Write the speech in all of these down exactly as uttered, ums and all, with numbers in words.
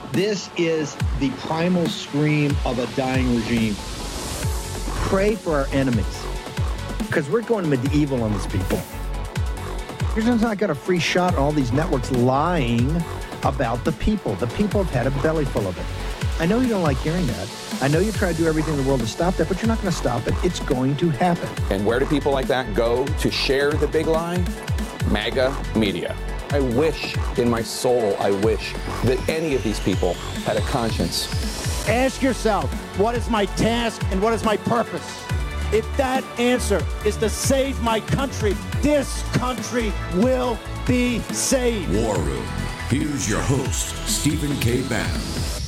This is the primal scream of a dying regime. Pray for our enemies, because we're going medieval on these people. You're just not got a free shot on all these networks lying about the people. The people have had a belly full of it. I know you don't like hearing that. I know you try to do everything in the world to stop that, but you're not going to stop it. It's going to happen. And where do people like that go to share the big lie? MAGA media. I wish in my soul, I wish that any of these people had a conscience. Ask yourself, what is my task and what is my purpose? If that answer is to save my country, this country will be saved. War Room. Here's your host, Stephen K. Bannon.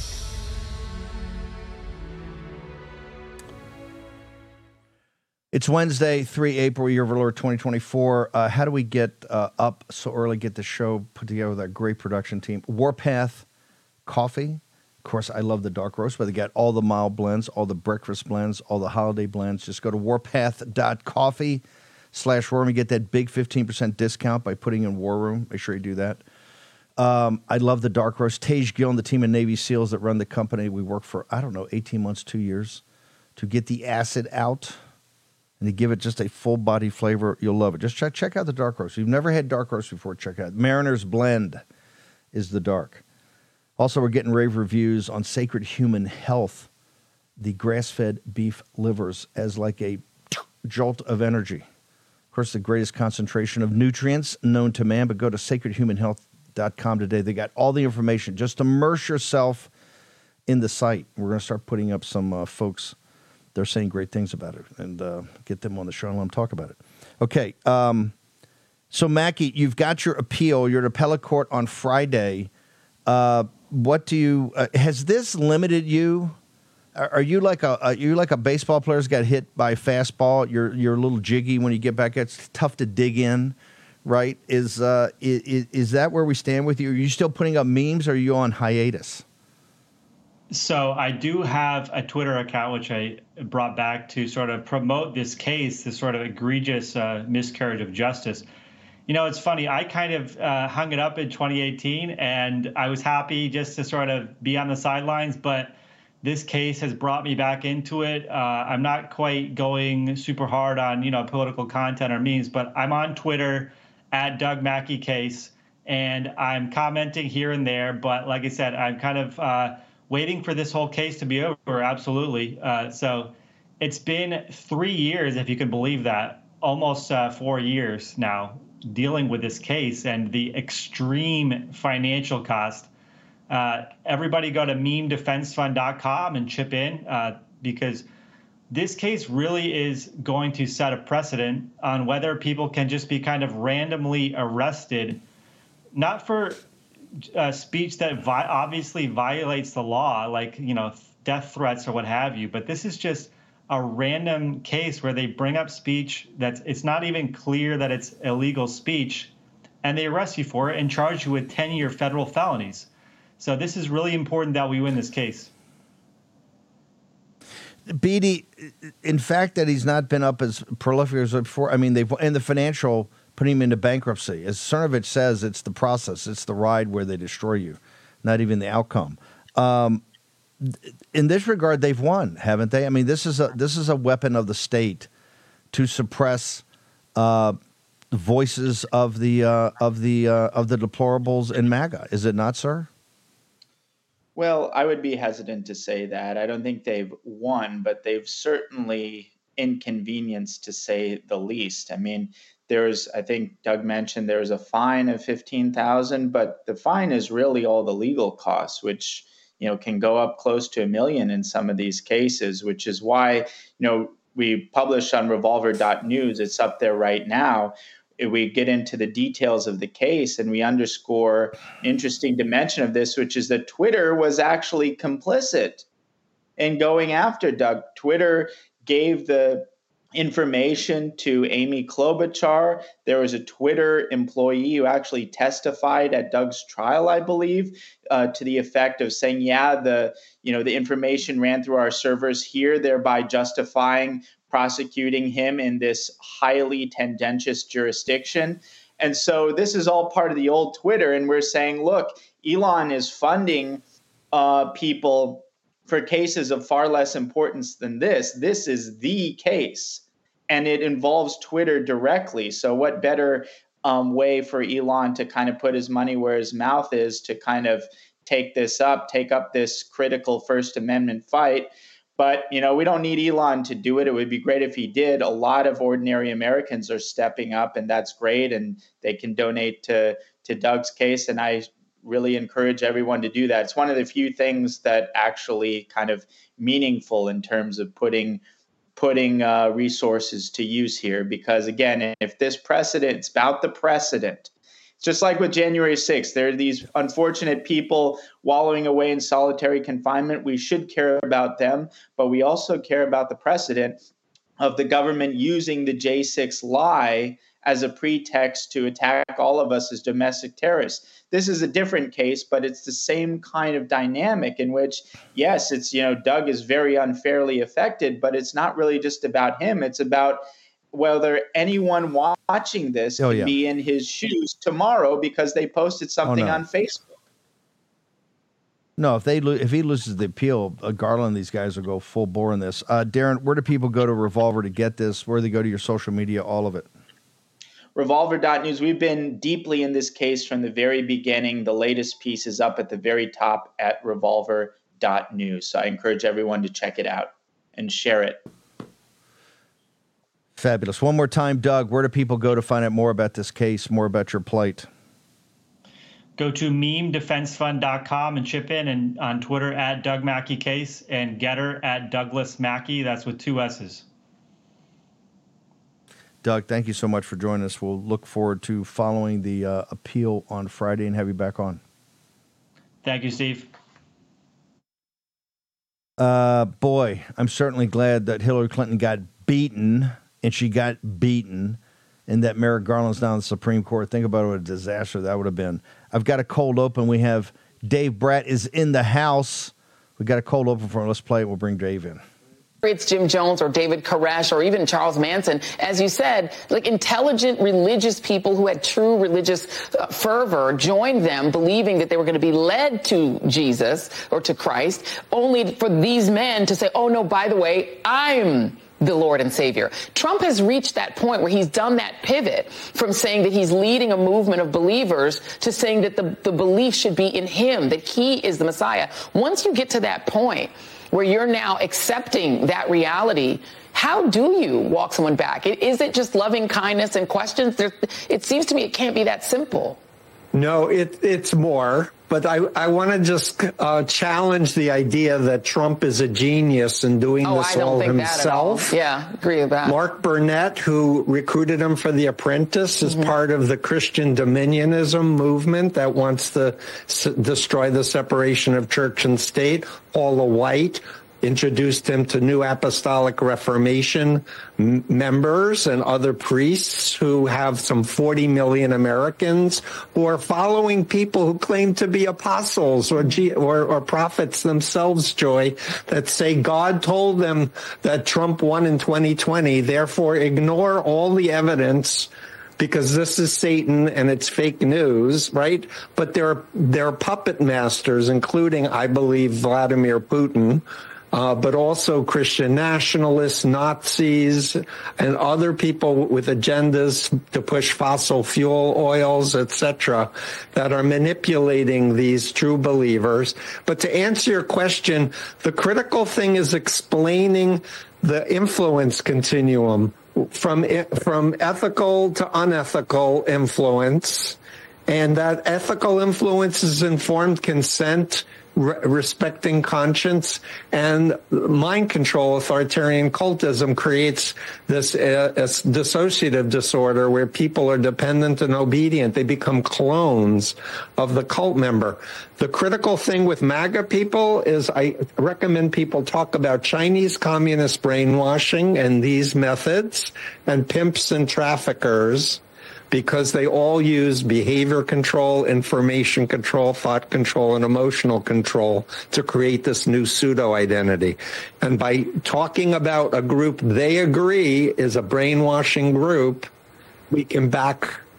It's Wednesday, the third of April, year of our Lord twenty twenty-four. Uh, how do we get uh, up so early, get the show put together with that great production team? Warpath Coffee. Of course, I love the dark roast, but they got all the mild blends, all the breakfast blends, all the holiday blends. Just go to warpath.coffee slash war room and get that big fifteen percent discount by putting in War Room. Make sure you do that. Um, I love the dark roast. Tage Gill and the team of Navy SEALs that run the company. We worked for, I don't know, eighteen months, two years to get the acid out and to give it just a full body flavor. You'll love it. Just check check out the dark roast. If you've never had dark roast before, check it out. Mariner's Blend is the dark. Also, we're getting rave reviews on Sacred Human Health, the grass-fed beef livers, as like a jolt of energy. Of course, the greatest concentration of nutrients known to man, but go to sacred human health dot com today. They got all the information. Just immerse yourself in the site. We're going to start putting up some uh, folks. They're saying great things about it, and uh, get them on the show and let them talk about it. Okay, um, so Mackey, you've got your appeal. You're at appellate court on Friday. Uh, what do you? Uh, has this limited you? Are, are you like a are you like a baseball player who's got hit by a fastball? You're you're a little jiggy when you get back. It's tough to dig in, right? Is uh is, is that where we stand with you? Are you still putting up memes, or are you on hiatus? So I do have a Twitter account, which I brought back to sort of promote this case, this sort of egregious uh, miscarriage of justice. You know, it's funny. I kind of uh, hung it up in twenty eighteen, and I was happy just to sort of be on the sidelines. But this case has brought me back into it. Uh, I'm not quite going super hard on, you know, political content or memes, but I'm on Twitter at Doug Mackey Case, and I'm commenting here and there. But like I said, I'm kind of uh, waiting for this whole case to be over. Absolutely. Uh, so it's been three years, if you can believe that, almost uh, four years now, dealing with this case and the extreme financial cost. Uh, everybody go to meme defense fund dot com and chip in uh, because this case really is going to set a precedent on whether people can just be kind of randomly arrested, not for uh, speech that vi- obviously violates the law, like, you know, death threats or what have you. But this is just a random case where they bring up speech that's it's not even clear that it's illegal speech, and they arrest you for it and charge you with ten-year federal felonies. So this is really important that we win this case. Beatty, in fact, that he's not been up as prolific as before. I mean, they've and the financial putting him into bankruptcy. As Cernovich says, it's the process, it's the ride where they destroy you, not even the outcome. Um, in this regard, they've won, haven't they? I mean, this is a this is a weapon of the state to suppress uh, the voices of the uh, of the uh, of the deplorables in MAGA. Is it not, sir? Well, I would be hesitant to say that. I don't think they've won, but they've certainly inconvenienced, to say the least. I mean, there's, I think Doug mentioned there's a fine of fifteen thousand dollars, but the fine is really all the legal costs, which, you know, can go up close to a million in some of these cases, which is why, you know, we published on revolver dot news. It's up there right now. We get into the details of the case and we underscore an interesting dimension of this, which is that Twitter was actually complicit in going after Doug. Twitter gave the information to Amy Klobuchar. There was a Twitter employee who actually testified at Doug's trial, I believe, uh, to the effect of saying, yeah, the, you know, the information ran through our servers here, thereby justifying prosecuting him in this highly tendentious jurisdiction. And so this is all part of the old Twitter. And we're saying, look, Elon is funding uh, people for cases of far less importance than this. This is the case, and it involves Twitter directly. So what better um, way for Elon to kind of put his money where his mouth is to kind of take this up, take up this critical First Amendment fight. But, you know, we don't need Elon to do it. It would be great if he did. A lot of ordinary Americans are stepping up, and that's great. And they can donate to, to Doug's case. And I really encourage everyone to do that. It's one of the few things that actually kind of meaningful in terms of putting putting uh, resources to use here. Because, again, if this precedent, it's about the precedent. Just like with January sixth, there are these unfortunate people wallowing away in solitary confinement. We should care about them, but we also care about the precedent of the government using the J six lie as a pretext to attack all of us as domestic terrorists. This is a different case, but it's the same kind of dynamic in which, yes, it's, you know, Doug is very unfairly affected, but it's not really just about him. It's about whether anyone watching this oh, can yeah. be in his shoes tomorrow because they posted something oh, no. on Facebook. No, if they lo- if he loses the appeal, uh, Garland, these guys will go full bore in this. Uh, Darren, where do people go to Revolver to get this? Where do they go to your social media? All of it. Revolver dot news. We've been deeply in this case from the very beginning. The latest piece is up at the very top at Revolver dot news. So I encourage everyone to check it out and share it. Fabulous. One more time, Doug, where do people go to find out more about this case, more about your plight? Go to meme defense fund dot com and chip in, and on Twitter at Doug Mackey Case and Getter at Douglas Mackey. That's with two S's. Doug, thank you so much for joining us. We'll look forward to following the uh, appeal on Friday and have you back on. Thank you, Steve. Uh, boy, I'm certainly glad that Hillary Clinton got beaten, and she got beaten, and that Merrick Garland's now in the Supreme Court. Think about what a disaster that would have been. I've got a cold open. We have Dave Bratt is in the house. We got a cold open for him. Let's play it. We'll bring Dave in. It's Jim Jones or David Koresh or even Charles Manson. As you said, like intelligent religious people who had true religious uh, fervor joined them, believing that they were going to be led to Jesus or to Christ, only for these men to say, oh, no, by the way, I'm the Lord and Savior. Trump has reached that point where he's done that pivot from saying that he's leading a movement of believers to saying that the, the belief should be in him, that he is the Messiah. Once you get to that point where you're now accepting that reality, how do you walk someone back? Is it just loving kindness and questions? There, it seems to me it can't be that simple. No, it, it's more. But I, I want to just uh, challenge the idea that Trump is a genius in doing oh, this I don't all think himself. That at all. Yeah, agree with that. Mark Burnett, who recruited him for The Apprentice, is mm-hmm. part of the Christian dominionism movement that wants to s- destroy the separation of church and state. Paula White introduced him to New Apostolic Reformation m- members and other priests who have some forty million Americans who are following people who claim to be apostles or, G- or, or prophets themselves, Joy, that say God told them that Trump won in twenty twenty, therefore ignore all the evidence because this is Satan and it's fake news, right? But they're, they're puppet masters, including, I believe, Vladimir Putin, Uh, but also Christian nationalists, Nazis, and other people with agendas to push fossil fuel oils, et cetera, that are manipulating these true believers. But to answer your question, the critical thing is explaining the influence continuum from from ethical to unethical influence, and that ethical influence is informed consent, Re- respecting conscience, and mind control. Authoritarian cultism creates this uh, dissociative disorder where people are dependent and obedient. They become clones of the cult member. The critical thing with MAGA people is I recommend people talk about Chinese communist brainwashing and these methods and pimps and traffickers, because they all use behavior control, information control, thought control, and emotional control to create this new pseudo-identity. And by talking about a group they agree is a brainwashing group, we can back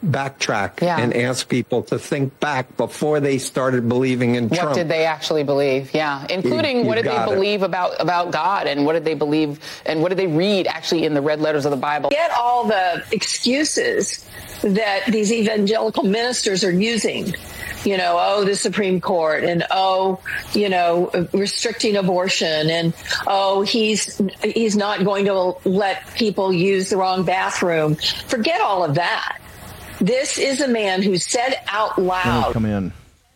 backtrack Yeah. and ask people to think back before they started believing in What Trump. did they actually believe? Yeah, including You- what you did they got it. believe about, about God, and what did they believe, and what did they read actually in the red letters of the Bible? Get all the excuses that these evangelical ministers are using. You know, oh, the Supreme Court, and oh, you know, restricting abortion, and oh, he's he's not going to let people use the wrong bathroom. Forget all of that. This is a man who said out Let me loud. come in.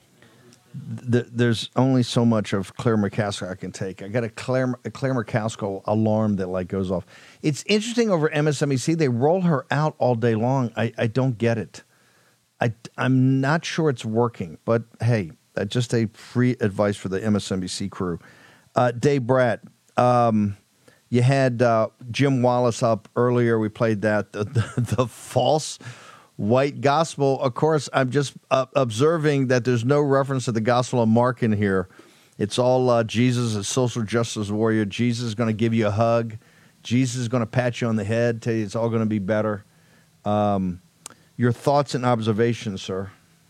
Th- There's only so much of Claire McCaskill I can take. I got a Claire, a Claire McCaskill alarm that like goes off. It's interesting over M S N B C. They roll her out all day long. I, I don't get it. I, I'm not sure it's working, but hey, uh, just a free advice for the M S N B C crew. Uh, Dave Bratt, um, you had uh, Jim Wallace up earlier. We played that, the, the, the false white gospel. Of course, I'm just uh, observing that there's no reference to the Gospel of Mark in here. It's all uh, Jesus, a social justice warrior. Jesus is going to give you a hug. Jesus is going to pat you on the head, tell you it's all going to be better. Um Your thoughts and observations, sir?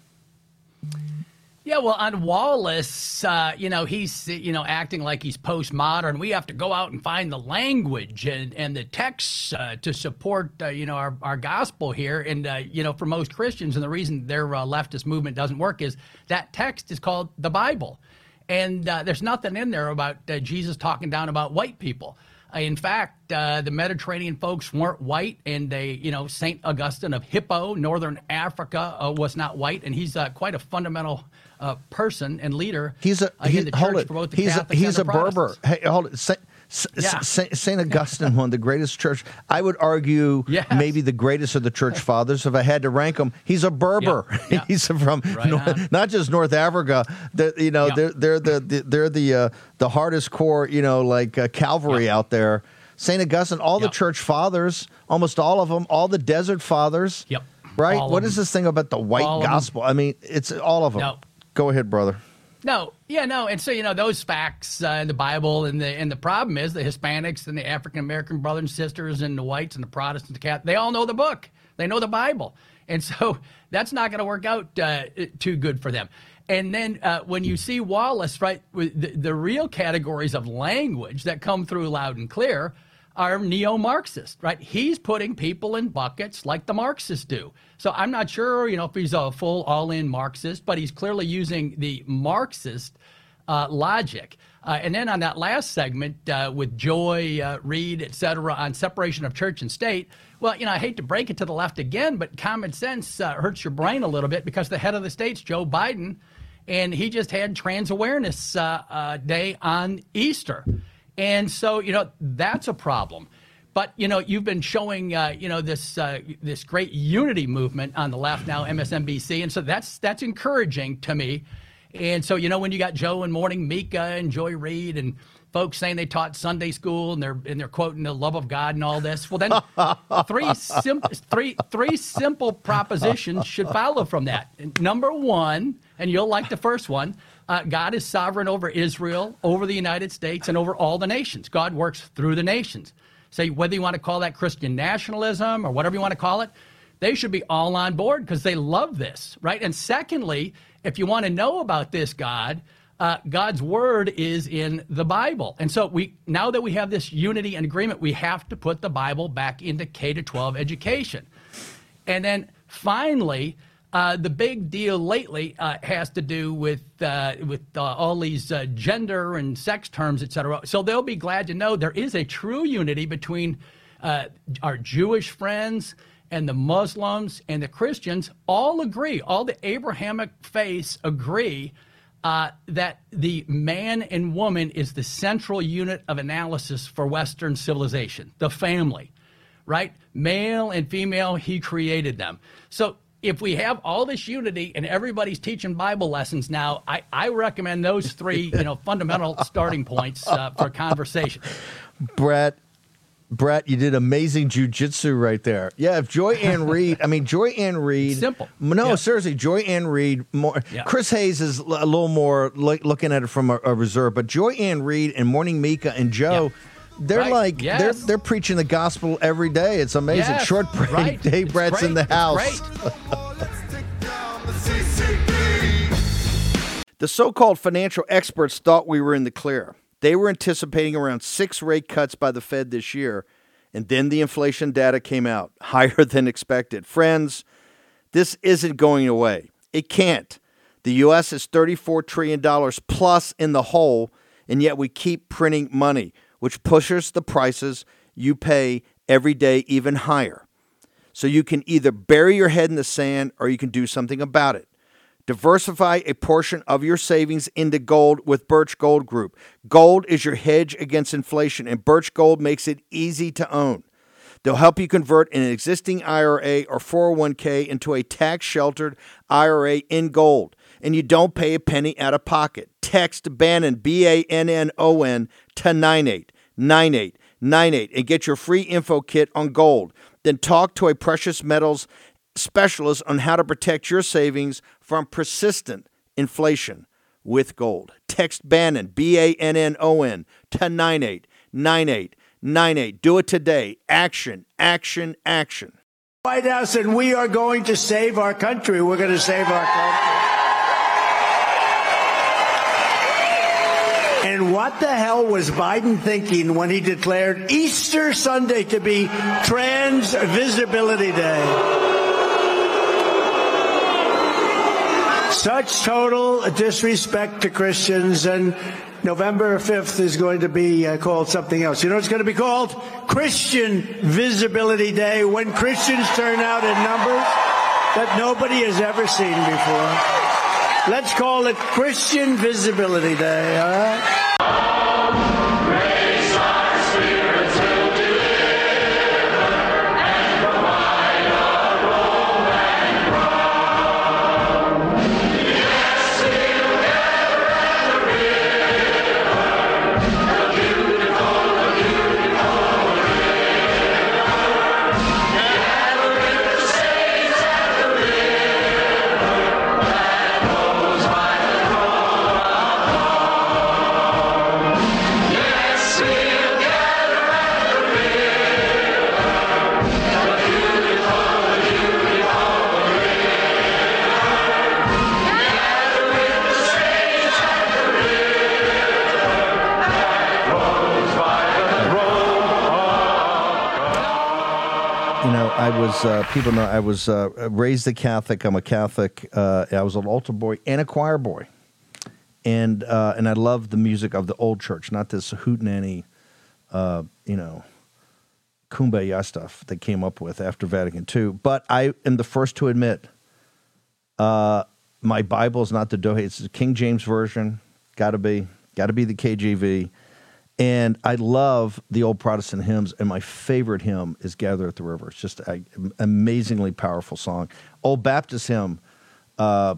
Yeah, well, on Wallace, uh, you know, he's, you know, acting like he's postmodern. We have to go out and find the language and, and the texts uh, to support, uh, you know, our, our gospel here. And, uh, you know, for most Christians, and the reason their uh, leftist movement doesn't work is that text is called the Bible. And uh, there's nothing in there about uh, Jesus talking down about white people. Uh, in fact, uh, the Mediterranean folks weren't white, and they, you know, Saint Augustine of Hippo, Northern Africa, uh, was not white, and he's uh, quite a fundamental uh, person and leader. He's a uh, he, in the hold church it. for both the He's a, Catholics he's a and the Berber. Protestants. Hey, hold it. Saint, Yeah. Saint, Saint Augustine, one of the greatest church. I would argue Yes. maybe the greatest of the church fathers. If I had to rank them, he's a Berber. Yeah, yeah. He's from Right North, on. not just North Africa. The, you know, Yeah. they're they're the, the they're the uh, the hardest core. You know, like uh, cavalry Yeah. out there. Saint Augustine, all Yeah. the church fathers, almost all of them, all the desert fathers. Yep. Right. All What of is them. this thing about the white All of them. gospel? I mean, it's all of them. No. Go ahead, brother. No, yeah, no, and so you know those facts uh, in the Bible, and the and the problem is the Hispanics and the African American brothers and sisters and the whites and the Protestants, the Catholics, they all know the book, they know the Bible, and so that's not going to work out uh, too good for them. And then uh, when you see Wallace, right, with the, the real categories of language that come through loud and clear are neo-Marxist, right? He's putting people in buckets like the Marxists do. So I'm not sure, you know, if he's a full all-in Marxist, but he's clearly using the Marxist uh, logic. Uh, and then on that last segment uh, with Joy uh, Reid, et cetera, on separation of church and state, well, you know, I hate to break it to the left again, but common sense uh, hurts your brain a little bit because the head of the state's Joe Biden, and he just had Trans Awareness uh, uh, Day on Easter. And so, you know, that's a problem. But, you know, you've been showing, uh, you know, this uh, this great unity movement on the left now, M S N B C. And so that's that's encouraging to me. And so, you know, when you got Joe and Morning Mika and Joy Reid and folks saying they taught Sunday school and they're and they're quoting the love of God and all this, well, then three, sim- three, three simple propositions should follow from that. Number one, and you'll like the first one, Uh, God is sovereign over Israel, over the United States, and over all the nations. God works through the nations. So whether you want to call that Christian nationalism or whatever you want to call it, they should be all on board because they love this, right? And secondly, if you want to know about this God, uh, God's word is in the Bible. And so we now that we have this unity and agreement, we have to put the Bible back into K to twelve education. And then finally, Uh, the big deal lately uh, has to do with uh, with uh, all these uh, gender and sex terms, et cetera. So they'll be glad to know there is a true unity between uh, our Jewish friends and the Muslims and the Christians. All agree, all the Abrahamic faiths agree uh, that the man and woman is the central unit of analysis for Western civilization, the family, right? Male and female, he created them. So if we have all this unity and everybody's teaching Bible lessons now, I, I recommend those three, you know, fundamental starting points uh, for conversation. Brett, Brett, you did amazing jujitsu right there. Yeah, if Joy Ann Reid, I mean, Joy Ann Reid. Simple. No, Yep. seriously, Joy Ann Reid, more. Yeah. Chris Hayes is a little more like looking at it from a, a reserve, but Joy Ann Reid and Morning Mika and Joe, they're Right. like Yes. they're they're preaching the gospel every day. It's amazing. Yes, Short break. right. Dave It's Brett's in the great. It's house. great. The so-called financial experts thought we were in the clear. They were anticipating around six rate cuts by the Fed this year, and then the inflation data came out, higher than expected. Friends, this isn't going away. It can't. The U S is thirty-four trillion dollars plus in the hole, and yet we keep printing money, which pushes the prices you pay every day even higher. So you can either bury your head in the sand or you can do something about it. Diversify a portion of your savings into gold with Birch Gold Group. Gold is your hedge against inflation, and Birch Gold makes it easy to own. They'll help you convert an existing I R A or four oh one k into a tax-sheltered I R A in gold, and you don't pay a penny out of pocket. Text Bannon, B A N N O N, to nine eight nine eight nine eight and get your free info kit on gold. Then talk to a precious metals specialist on how to protect your savings from persistent inflation with gold. Text Bannon, B A N N O N, to nine eight nine eight nine eight. Do it today. Action, action, action. White House, and we are going to save our country. We're going to save our country. And what the hell was Biden thinking when he declared Easter Sunday to be Trans Visibility Day? Such total disrespect to Christians, and November fifth is going to be uh, called something else. You know, it's going to be called Christian Visibility Day, when Christians turn out in numbers that nobody has ever seen before. Let's call it Christian Visibility Day, all right? I was, uh, people know, I was uh, raised a Catholic. I'm a Catholic. Uh, I was an altar boy and a choir boy. And uh, and I love the music of the old church, not this hootenanny, uh, you know, kumbaya stuff that came up with after Vatican Two. But I am the first to admit, uh, my Bible is not the Douay. It's the King James Version. Got to be. Got to be the K J V. And I love the old Protestant hymns, and my favorite hymn is Gather at the River. It's just an amazingly powerful song. Old Baptist hymn, uh,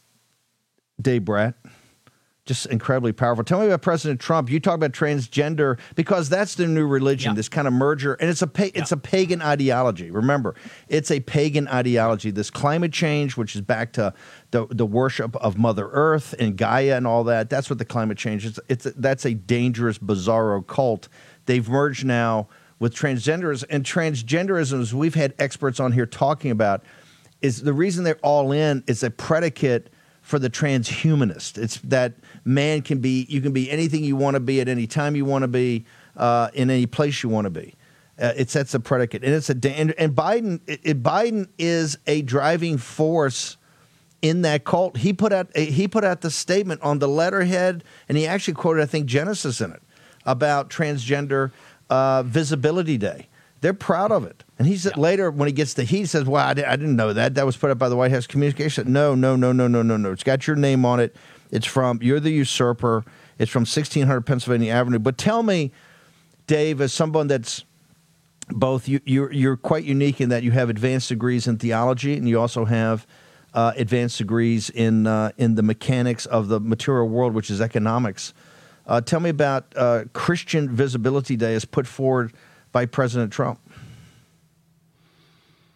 Dave Brett, just incredibly powerful. Tell me about President Trump. You talk about transgender, because that's the new religion, yeah. This kind of merger, and it's a pa- it's yeah. a pagan ideology. Remember, it's a pagan ideology. This climate change, which is back to the the worship of Mother Earth and Gaia and all that. That's what the climate change is. It's that's a dangerous, bizarro cult. They've merged now with transgenderism, and transgenderism, as we've had experts on here talking about, is the reason they're all in is a predicate for the transhumanist. It's that man can be, you can be anything you want to be at any time you want to be, uh, in any place you want to be. Uh, it's that's a predicate, and it's a and, and Biden. It, it, Biden is a driving force in that cult. He put out a, he put out the statement on the letterhead, and he actually quoted, I think, Genesis in it about transgender uh, visibility day. They're proud of it. And he said yeah. later, when he gets the heat, he says, well, I, di- I didn't know that. That was put up by the White House communication. No, no, no, no, no, no, no. It's got your name on it. It's from, you're the usurper. It's from sixteen hundred Pennsylvania Avenue. But tell me, Dave, as someone that's both, you, you're, you're quite unique in that you have advanced degrees in theology, and you also have uh, advanced degrees in, uh, in the mechanics of the material world, which is economics. Uh, tell me about uh, Christian Visibility Day as put forward by President Trump.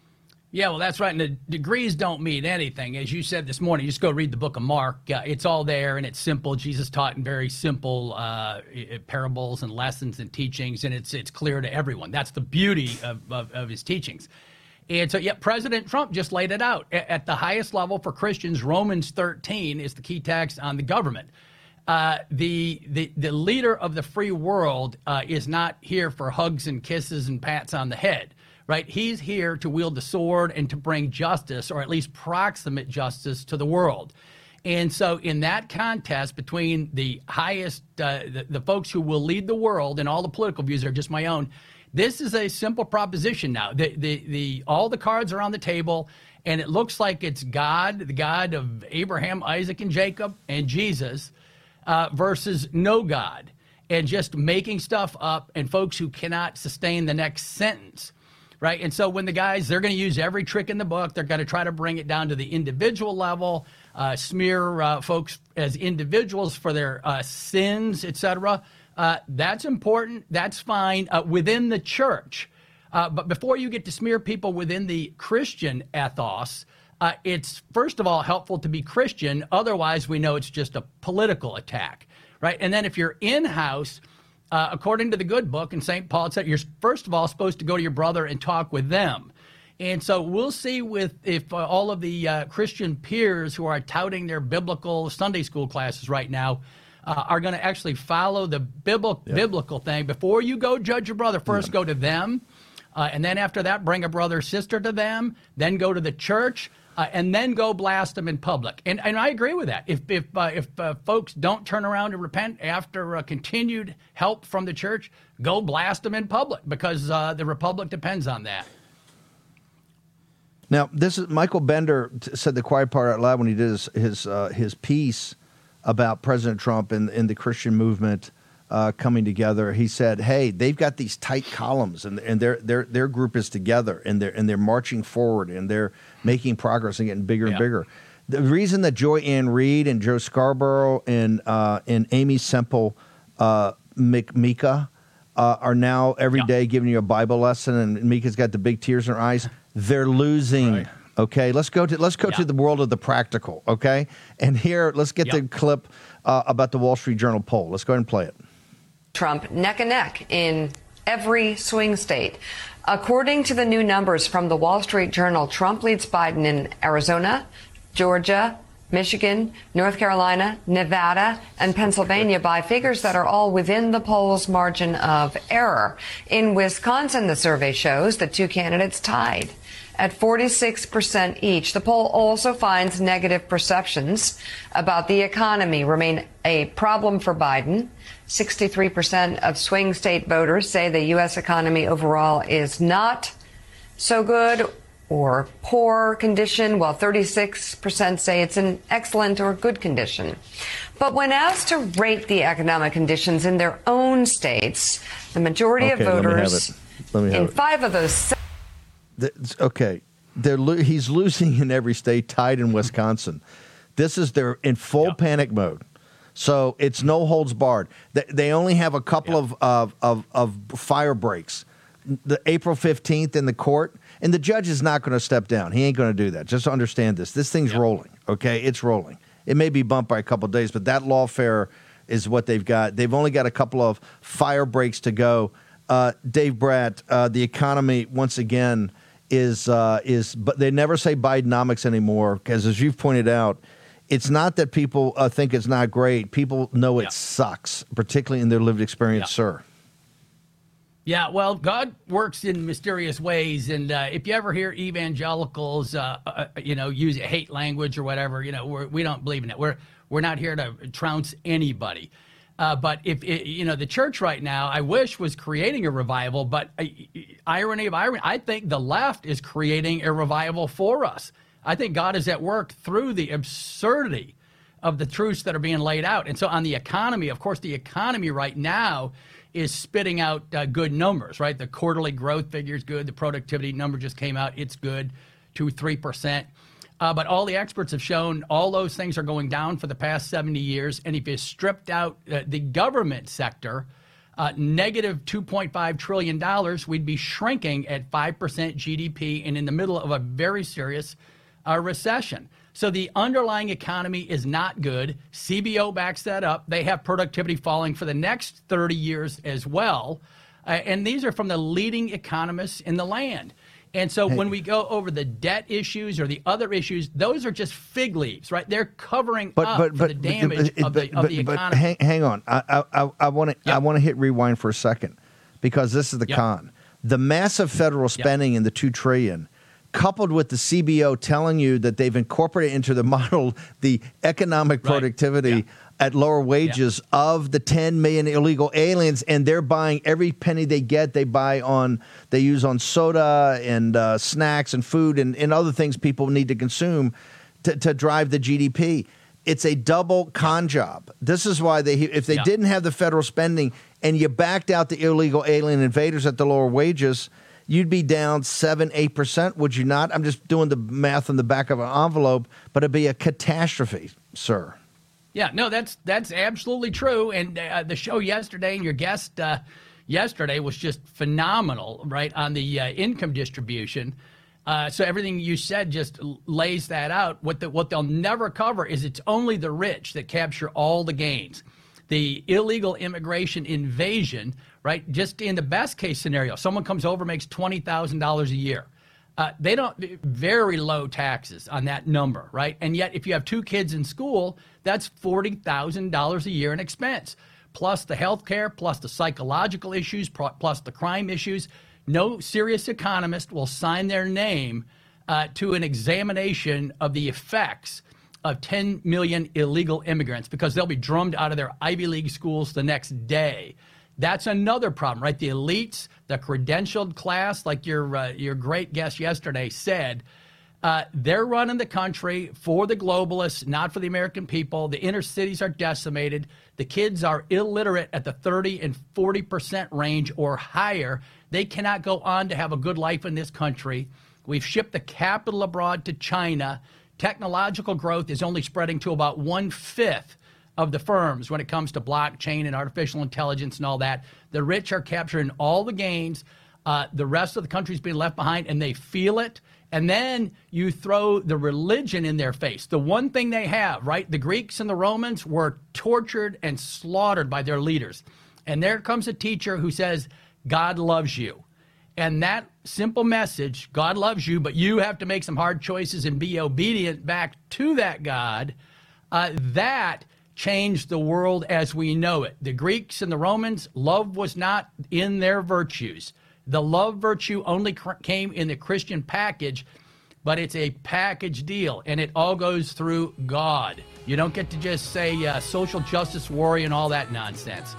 Yeah, well, that's right. And the degrees don't mean anything. As you said this morning, you just go read the book of Mark. Uh, it's all there, and it's simple. Jesus taught in very simple uh, parables and lessons and teachings, and it's it's clear to everyone. That's the beauty of, of, of his teachings. And so, yeah, President Trump just laid it out. At the highest level for Christians, Romans thirteen is the key text on the government. Uh, the, the the leader of the free world uh, is not here for hugs and kisses and pats on the head. Right, he's here to wield the sword and to bring justice, or at least proximate justice, to the world. And so in that contest between the highest, uh, the, the folks who will lead the world, and all the political views are just my own, this is a simple proposition now. The, the, the, all the cards are on the table, and it looks like it's God, the God of Abraham, Isaac, and Jacob, and Jesus, uh, versus no God, and just making stuff up, and folks who cannot sustain the next sentence. Right. And so when the guys, they're going to use every trick in the book. They're going to try to bring it down to the individual level, uh, smear uh, folks as individuals for their uh, sins, et cetera. Uh, that's important. That's fine uh, within the church. Uh, but before you get to smear people within the Christian ethos, uh, it's, first of all, helpful to be Christian. Otherwise, we know it's just a political attack. Right. And then if you're in-house, Uh, according to the good book, and Saint Paul said, you're first of all supposed to go to your brother and talk with them. And so we'll see with if uh, all of the uh, Christian peers who are touting their biblical Sunday school classes right now uh, are going to actually follow the bibl- yeah. biblical thing. Before you go judge your brother, first yeah. go to them. Uh, and then after that, bring a brother or sister to them. Then go to the church. Uh, and then go blast them in public. And and I agree with that. If if uh, if uh, folks don't turn around and repent after uh, continued help from the church, go blast them in public, because uh, the republic depends on that. Now, this is Michael Bender t- said the quiet part out loud when he did his his, uh, his piece about President Trump and, and the Christian movement uh, coming together. He said, "Hey, they've got these tight columns, and and their their their group is together, and they're and they're marching forward, and they're making progress and getting bigger yeah. and bigger." The reason that Joy Ann Reid and Joe Scarborough and uh, and Amy Semple uh, Mika uh, are now every yeah. day giving you a Bible lesson, and Mika's got the big tears in her eyes. They're losing. Right. Okay, let's go to let's go yeah. to the world of the practical. Okay, and here let's get yeah. the clip uh, about the Wall Street Journal poll. Let's go ahead and play it. Trump neck and neck in every swing state. According to the new numbers from the Wall Street Journal, Trump leads Biden in Arizona, Georgia, Michigan, North Carolina, Nevada, and Pennsylvania by figures that are all within the poll's margin of error. In Wisconsin, the survey shows the two candidates tied at forty-six percent each. The poll also finds negative perceptions about the economy remain a problem for Biden. sixty-three percent of swing state voters say the U S economy overall is not so good or poor condition, while thirty-six percent say it's in excellent or good condition. But when asked to rate the economic conditions in their own states, the majority okay, of voters let me have it. Let me have in it. five of those... Okay, they're lo- he's losing in every state, tied in Wisconsin. This is they're in full yep. panic mode. So it's no holds barred. They, they only have a couple yep. of, of, of, of fire breaks. The April fifteenth in the court, and the judge is not going to step down. He ain't going to do that. Just understand this. This thing's yep. rolling, okay? It's rolling. It may be bumped by a couple of days, but that lawfare is what they've got. They've only got a couple of fire breaks to go. Uh, Dave Bratt, uh, the economy, once again, is uh, is, but they never say Bidenomics anymore, because as you've pointed out, it's not that people uh, think it's not great. People know it yeah. sucks, particularly in their lived experience, yeah. sir. Yeah, well, God works in mysterious ways, and uh, if you ever hear evangelicals, uh, uh, you know, use hate language or whatever, you know, we're, we don't believe in it. We're we're not here to trounce anybody. Uh, but if it, you know, the church right now, I wish was creating a revival, but uh, irony of irony, I think the left is creating a revival for us. I think God is at work through the absurdity of the truths that are being laid out. And so on the economy, of course, the economy right now is spitting out uh, good numbers, right? The quarterly growth figure is good. The productivity number just came out. It's good, two, three percent. Uh, but all the experts have shown all those things are going down for the past seventy years. And if you stripped out uh, the government sector, uh, negative two point five trillion dollars, we'd be shrinking at five percent G D P and in the middle of a very serious uh, recession. So the underlying economy is not good. C B O backs that up. They have productivity falling for the next thirty years as well. Uh, and these are from the leading economists in the land. And so hey. when we go over the debt issues or the other issues, those are just fig leaves, right? They're covering but, up but, for but, the damage but, of but, the, of but, the but economy. hang, hang on. I I I want to Yep. I want to hit rewind for a second, because this is the Yep. con. The massive federal spending yep. in the two trillion dollars, coupled with the C B O telling you that they've incorporated into the model the economic productivity right. yeah. at lower wages yeah. of the ten million illegal aliens, and they're buying every penny they get. They buy on, they use on soda and uh, snacks and food and, and other things people need to consume to, to drive the G D P. It's a double con job. This is why they, if they yeah. didn't have the federal spending and you backed out the illegal alien invaders at the lower wages, you'd be down seven, eight percent, would you not? I'm just doing the math on the back of an envelope, but it'd be a catastrophe, sir. Yeah, no, that's that's absolutely true. And uh, the show yesterday and your guest uh, yesterday was just phenomenal, right, on the uh, income distribution. Uh, so everything you said just lays that out. What the, what they'll never cover is it's only the rich that capture all the gains. The illegal immigration invasion, right, just in the best case scenario, someone comes over, makes twenty thousand dollars a year. Uh, they don't, very low taxes on that number, right? And yet if you have two kids in school, that's forty thousand dollars a year in expense, plus the health care, plus the psychological issues, plus the crime issues. No serious economist will sign their name uh, to an examination of the effects of ten million illegal immigrants, because they'll be drummed out of their Ivy League schools the next day. That's another problem, right? The elites, the credentialed class, like your uh, your great guest yesterday said, uh, they're running the country for the globalists, not for the American people. The inner cities are decimated. The kids are illiterate at the thirty and forty percent range or higher. They cannot go on to have a good life in this country. We've shipped the capital abroad to China. Technological growth is only spreading to about one-fifth of the firms when it comes to blockchain and artificial intelligence and all that. The rich are capturing all the gains. Uh, the rest of the country's being left behind, and they feel it. And then you throw the religion in their face. The one thing they have, right? The Greeks and the Romans were tortured and slaughtered by their leaders. And there comes a teacher who says, God loves you. And that simple message, God loves you, but you have to make some hard choices and be obedient back to that God, uh, that changed the world as we know it. The Greeks and the Romans, love was not in their virtues. The love virtue only cr- came in the Christian package, but it's a package deal, and it all goes through God. You don't get to just say uh, social justice warrior and all that nonsense.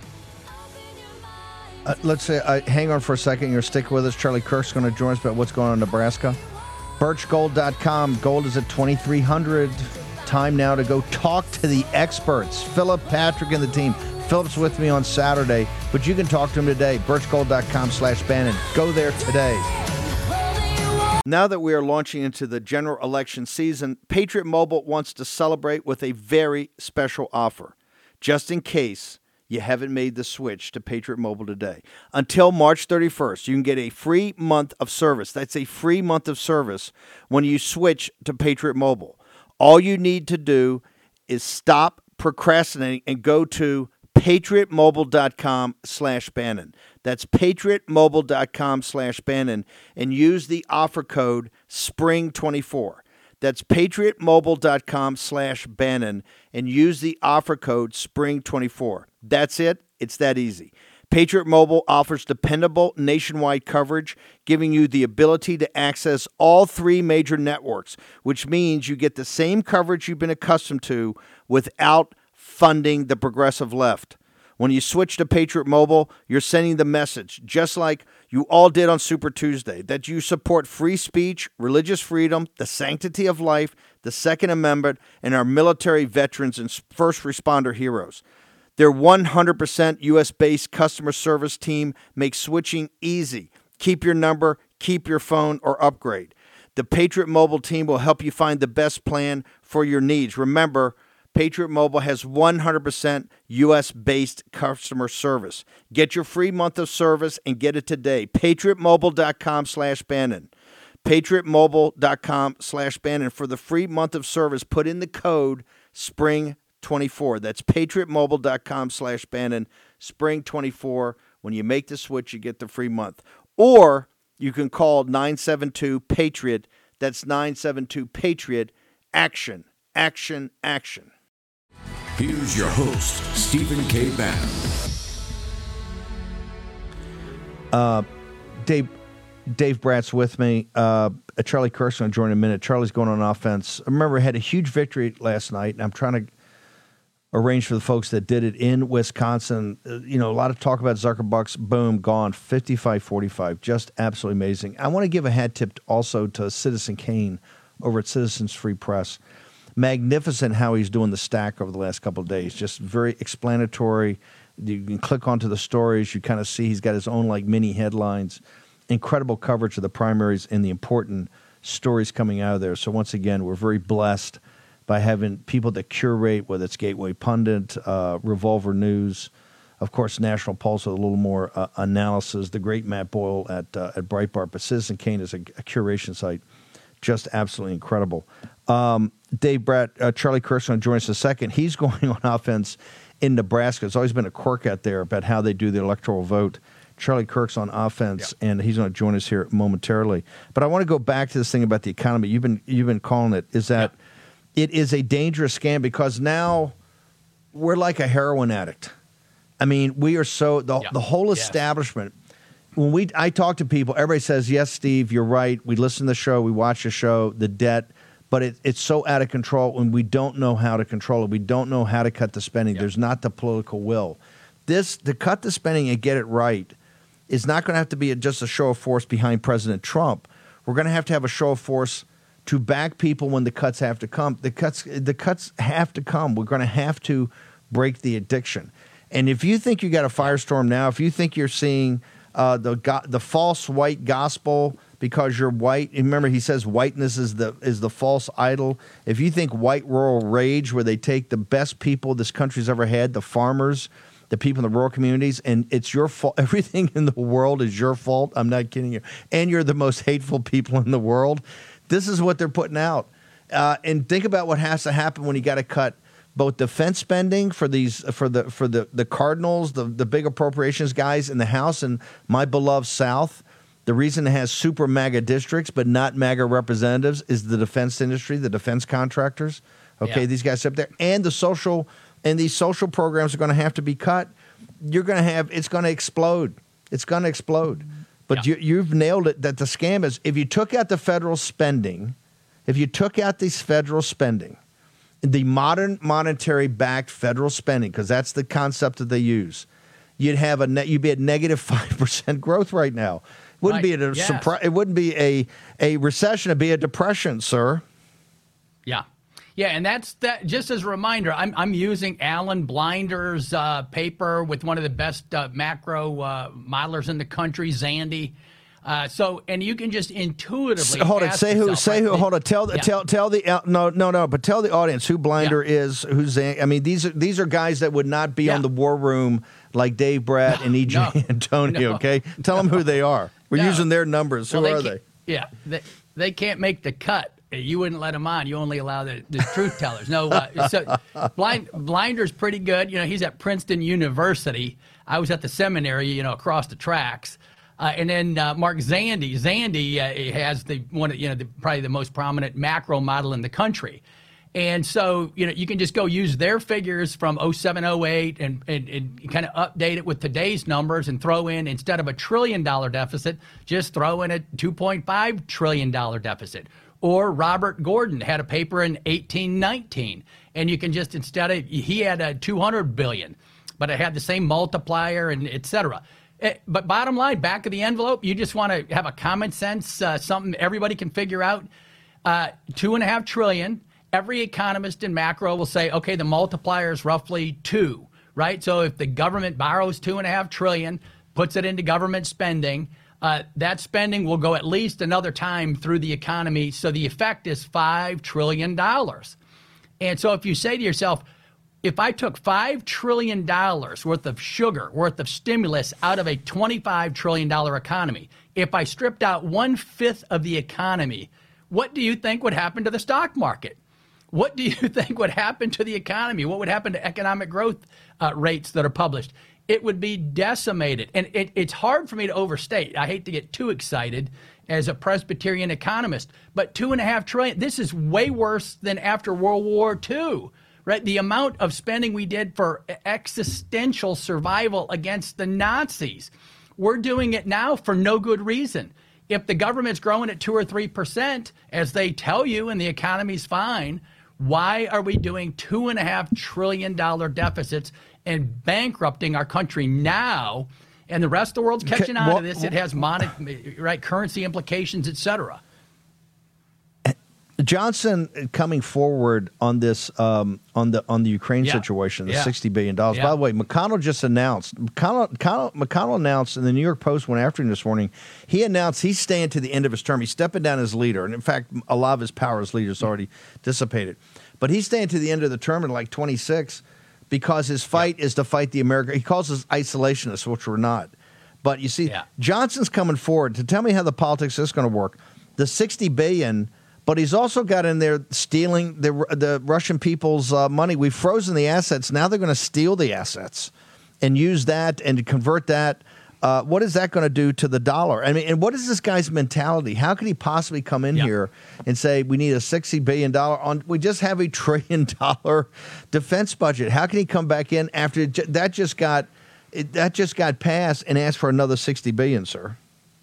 Uh, let's say, uh, hang on for a second. You're stick with us. Charlie Kirk's going to join us about what's going on in Nebraska. birch gold dot com. Gold is at twenty-three hundred. Time now to go talk to the experts. Philip, Patrick, and the team. Philip's with me on Saturday, but you can talk to him today. birch gold dot com slash Bannon. Go there today. Now that we are launching into the general election season, Patriot Mobile wants to celebrate with a very special offer. Just in case you haven't made the switch to Patriot Mobile today. Until March thirty-first, you can get a free month of service. That's a free month of service when you switch to Patriot Mobile. All you need to do is stop procrastinating and go to patriot mobile dot com slash Bannon. That's patriot mobile dot com slash Bannon and use the offer code spring twenty-four. That's patriot mobile dot com slash Bannon and use the offer code spring twenty-four. That's it. It's that easy. Patriot Mobile offers dependable nationwide coverage, giving you the ability to access all three major networks, which means you get the same coverage you've been accustomed to without funding the progressive left. When you switch to Patriot Mobile, you're sending the message, just like you all did on Super Tuesday, that you support free speech, religious freedom, the sanctity of life, the Second Amendment, and our military veterans and first responder heroes. Their one hundred percent U S-based customer service team makes switching easy. Keep your number, keep your phone, or upgrade. The Patriot Mobile team will help you find the best plan for your needs. Remember, Patriot Mobile has one hundred percent U S-based customer service. Get your free month of service and get it today. PatriotMobile.com slash Bannon. PatriotMobile.com slash Bannon. For the free month of service, put in the code spring twenty-four. That's PatriotMobile.com slash Bannon, spring twenty-four. When you make the switch, you get the free month. Or you can call nine seven two PATRIOT. That's nine seven two PATRIOT. Action, action, action. Here's your host, Stephen K. Bannon. Uh, Dave, Dave Bratt's with me. Uh, Charlie Kirk's going to join in a minute. Charlie's going on offense. I remember I had a huge victory last night, and I'm trying to arrange for the folks that did it in Wisconsin. Uh, you know, a lot of talk about Zuckerbucks. Boom, gone. fifty-five forty-five. Just absolutely amazing. I want to give a hat tip also to Citizen Kane over at Citizens Free Press. Magnificent how he's doing the stack over the last couple of days. Just very explanatory. You can click onto the stories. You kind of see he's got his own like mini headlines. Incredible coverage of the primaries and the important stories coming out of there. So once again, we're very blessed by having people that curate, whether it's Gateway Pundit, uh, Revolver News, of course, National Pulse with a little more uh, analysis. The great Matt Boyle at uh, at Breitbart. But Citizen Kane is a, a curation site. Just absolutely incredible. Um, Dave Bratt, uh, Charlie Kirk's going to join us in a second. He's going on offense in Nebraska. There's always been a quirk out there about how they do the electoral vote. Charlie Kirk's on offense, yeah. and he's going to join us here momentarily. But I want to go back to this thing about the economy. You've been you've been calling it. Is that yeah. It is a dangerous scam because now we're like a heroin addict. I mean, we are so the yeah. the whole establishment. Yes. When we, I talk to people, everybody says, yes, Steve, you're right. We listen to the show. We watch the show, the debt. But it, it's so out of control and we don't know how to control it. We don't know how to cut the spending. Yep. There's not the political will. This, to cut the spending and get it right is not going to have to be a, just a show of force behind President Trump. We're going to have to have a show of force to back people when the cuts have to come. The cuts, the cuts have to come. We're going to have to break the addiction. And if you think you got a firestorm now, if you think you're seeing Uh, the go- the false white gospel because you're white. Remember, he says whiteness is the is the false idol. If you think white rural rage, where they take the best people this country's ever had, the farmers, the people in the rural communities, and it's your fault. Everything in the world is your fault. I'm not kidding you. And you're the most hateful people in the world. This is what they're putting out. Uh, and think about what has to happen when you got to cut both defense spending for these for the for the, the Cardinals, the, the big appropriations guys in the House, and my beloved South. The reason it has super MAGA districts but not MAGA representatives is the defense industry, the defense contractors. Okay, yeah. These guys up there, and the social and these social programs are going to have to be cut. You're going to have it's going to explode. It's going to explode. But yeah. you, you've nailed it. That the scam is if you took out the federal spending, if you took out this federal spending. The modern monetary-backed federal spending, because that's the concept that they use, you'd have a net, you'd be at negative five percent growth right now. Wouldn't right. be a yes. surprise. It wouldn't be a a recession. It'd be a depression, sir. Yeah, yeah, and that's that. Just as a reminder, I'm I'm using Alan Blinder's uh, paper with one of the best uh, macro uh, modelers in the country, Zandy. Uh, so, and you can just intuitively hold it. Say who? Yourself, say right? who? Hold it. Tell yeah. tell tell the uh, no no no. But tell the audience who Blinder yeah. is. Who's I mean these are these are guys that would not be yeah. on the War Room like Dave Bratt no, and E J no, Antonio. No, okay, tell no. them who they are. We're no. using their numbers. Well, who they are they? Yeah, they they can't make the cut. You wouldn't let them on. You only allow the, the truth tellers. No, uh, so Blind, Blinder's pretty good. You know, he's at Princeton University. I was at the seminary, you know, across the tracks. Uh, and then uh, Mark Zandy. Zandy uh, has the one, you know, the, probably the most prominent macro model in the country. And so, you know, you can just go use their figures from oh seven, oh eight and, and, and kind of update it with today's numbers and throw in, instead of a trillion dollar deficit, just throw in a two point five trillion dollar deficit. Or Robert Gordon had a paper in eighteen nineteen, and you can just, instead of, he had a two hundred billion, but it had the same multiplier and et cetera. But bottom line, back of the envelope, you just want to have a common sense, uh, something everybody can figure out. Uh, two and a half trillion. Every economist in macro will say, okay, the multiplier is roughly two, right? So if the government borrows two and a half trillion, puts it into government spending, uh, that spending will go at least another time through the economy. So the effect is five trillion dollars. And so if you say to yourself, if I took five trillion dollars worth of sugar, worth of stimulus out of a twenty-five trillion dollars economy, if I stripped out one-fifth of the economy, what do you think would happen to the stock market? What do you think would happen to the economy? What would happen to economic growth uh, rates that are published? It would be decimated. And it, it's hard for me to overstate. I hate to get too excited as a Presbyterian economist, but two and a half trillion, this is way worse than after World War Two. Right? The amount of spending we did for existential survival against the Nazis. We're doing it now for no good reason. If the government's growing at two or three percent, as they tell you, and the economy's fine, why are we doing two and a half trillion dollar deficits and bankrupting our country now? And the rest of the world's catching on well, to this. It has monetary, right, currency implications, et cetera. Johnson coming forward on this um, on the on the Ukraine yeah. situation, the yeah. sixty billion dollars. Yeah. By the way, McConnell just announced. McConnell, McConnell, McConnell announced in the New York Post one afternoon this morning. He announced he's staying to the end of his term. He's stepping down as leader, and in fact, a lot of his power as leader is already dissipated. But he's staying to the end of the term in like twenty-six because his fight yeah. is to fight the America. He calls us isolationists, which we're not. But you see, yeah. Johnson's coming forward to tell me how the politics is going to work. The sixty billion dollars. But he's also got in there stealing the the Russian people's uh, money. We've frozen the assets. Now they're going to steal the assets and use that and convert that. Uh, what is that going to do to the dollar? I mean, and what is this guy's mentality? How could he possibly come in yep. here and say we need a sixty billion dollars on? We just have a trillion dollar defense budget. How can he come back in after that just got that just got passed and ask for another sixty billion dollars, sir?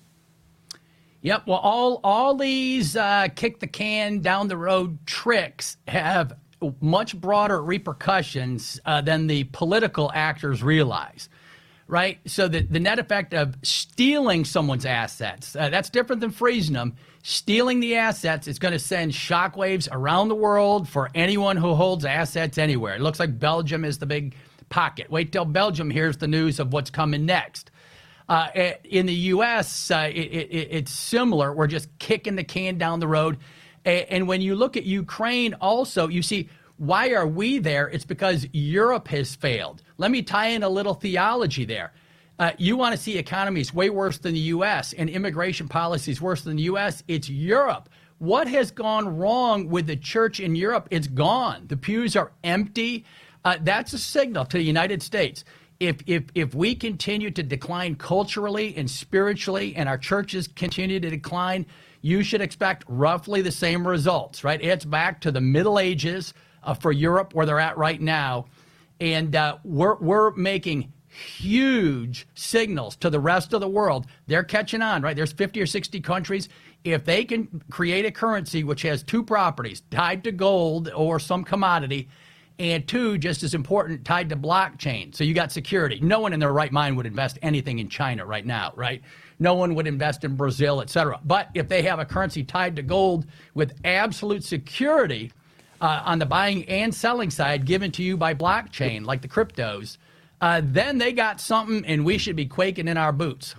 Yep. Well, all all these uh, kick the can down the road tricks have much broader repercussions uh, than the political actors realize, right? So the, the net effect of stealing someone's assets, uh, that's different than freezing them. Stealing the assets is going to send shockwaves around the world for anyone who holds assets anywhere. It looks like Belgium is the big pocket. Wait till Belgium hears the news of what's coming next. Uh, in the U S, uh, it, it, it's similar. We're just kicking the can down the road. And when you look at Ukraine also, you see, why are we there? It's because Europe has failed. Let me tie in a little theology there. Uh, you want to see economies way worse than the U S and immigration policies worse than the U S? It's Europe. What has gone wrong with the church in Europe? It's gone. The pews are empty. Uh, that's a signal to the United States. If, if if we continue to decline culturally and spiritually and our churches continue to decline, you should expect roughly the same results, right? It's back to the Middle Ages uh, for Europe where they're at right now. And uh, we're, we're making huge signals to the rest of the world. They're catching on, right? There's fifty or sixty countries. If they can create a currency which has two properties, tied to gold or some commodity, and two, just as important, tied to blockchain. So you got security. No one in their right mind would invest anything in China right now, right? No one would invest in Brazil, et cetera. But if they have a currency tied to gold with absolute security uh, on the buying and selling side given to you by blockchain, like the cryptos, uh, then they got something, and we should be quaking in our boots.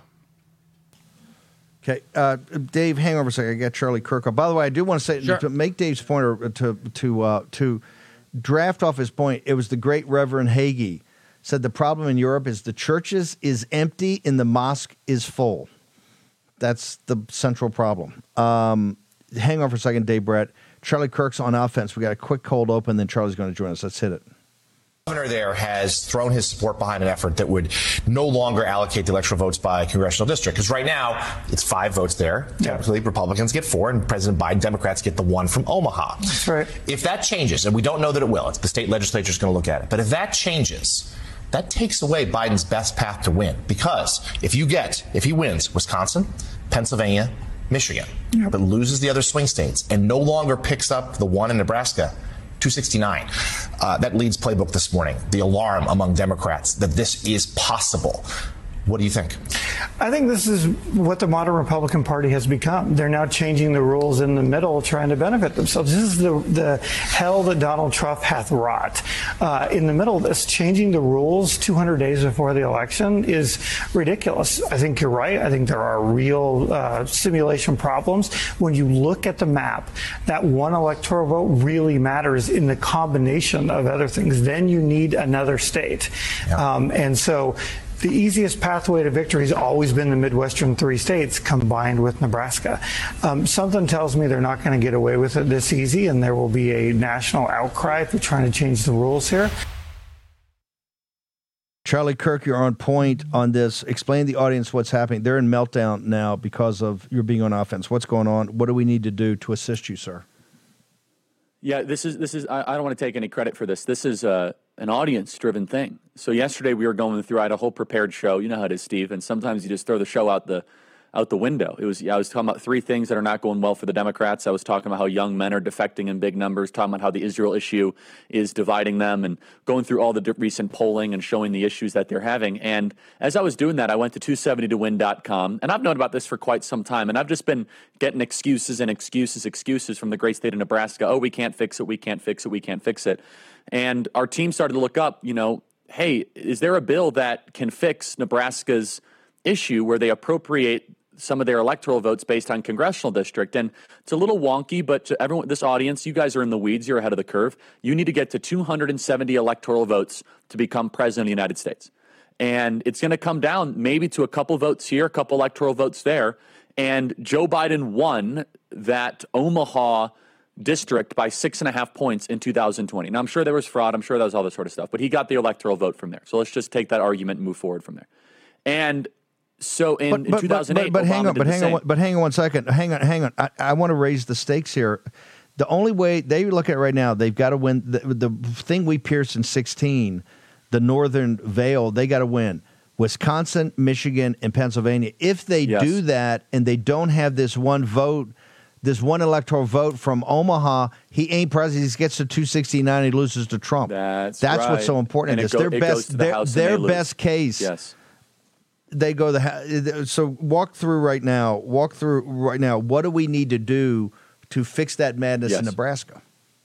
Okay, uh, Dave, hang on for a second. I got Charlie Kirk. By the way, I do want to say, sure. to make Dave's point, or to, to, uh, to, draft off his point, it was the great Reverend Hagee said the problem in Europe is the churches is empty and the mosque is full. That's the central problem. Um, hang on for a second, Dave Brett. Charlie Kirk's on offense. We got a quick cold open, then Charlie's going to join us. Let's hit it. The governor there has thrown his support behind an effort that would no longer allocate the electoral votes by congressional district. Because right now, it's five votes there. Typically, Republicans get four, and President Biden, Democrats get the one from Omaha. That's right. If that changes, and we don't know that it will, it's the state legislature is going to look at it. But if that changes, that takes away Biden's best path to win. Because if you get, if he wins Wisconsin, Pennsylvania, Michigan, yep. but loses the other swing states and no longer picks up the one in Nebraska, two sixty-nine. Uh, that leads playbook this morning. The alarm among Democrats that this is possible. What do you think? I think this is what the modern Republican Party has become. They're now changing the rules in the middle, trying to benefit themselves. This is the, the hell that Donald Trump hath wrought. Uh, in the middle of this, changing the rules two hundred days before the election is ridiculous. I think you're right. I think there are real uh, simulation problems. When you look at the map, that one electoral vote really matters in the combination of other things. Then you need another state. Yeah. Um, and so the easiest pathway to victory has always been the Midwestern three states combined with Nebraska. Um, something tells me they're not going to get away with it this easy, and there will be a national outcry for trying to change the rules here. Charlie Kirk, you're on point on this. Explain to the audience what's happening. They're in meltdown now because of your being on offense. What's going on? What do we need to do to assist you, sir? Yeah, this is this is. I, I don't want to take any credit for this. This is uh, an audience-driven thing. So yesterday we were going through. I had a whole prepared show. You know how it is, Steve. And sometimes you just throw the show out the out the window. It was. I was talking about three things that are not going well for the Democrats. I was talking about how young men are defecting in big numbers. Talking about how the Israel issue is dividing them, and going through all the di- recent polling and showing the issues that they're having. And as I was doing that, I went to two seventy to win dot com, and I've known about this for quite some time. And I've just been getting excuses and excuses, excuses from the great state of Nebraska. Oh, we can't fix it. We can't fix it. We can't fix it. And our team started to look up. You know, hey, is there a bill that can fix Nebraska's issue where they appropriate some of their electoral votes based on congressional district? And it's a little wonky, but to everyone, this audience, you guys are in the weeds. You're ahead of the curve. You need to get to two hundred seventy electoral votes to become president of the United States. And it's going to come down maybe to a couple votes here, a couple electoral votes there. And Joe Biden won that Omaha district by six and a half points in two thousand twenty. Now, I'm sure there was fraud. I'm sure that was all this sort of stuff. But he got the electoral vote from there. So let's just take that argument and move forward from there. And so in, but, but, in two thousand eight, but, but, but hang on, but hang same. on, but hang on one second. Hang on, hang on. I, I want to raise the stakes here. The only way they look at it right now, they've got to win. The, the thing we pierced in sixteen, the Northern Veil, they got to win. Wisconsin, Michigan, and Pennsylvania. If they yes. do that and they don't have this one vote, this one electoral vote from Omaha, he ain't president. He gets to two sixty-nine. He loses to Trump. That's That's right. what's so important. And in this. Go, their best, the their, their best case. Yes. They go the so walk through right now. Walk through right now. What do we need to do to fix that madness yes. in Nebraska?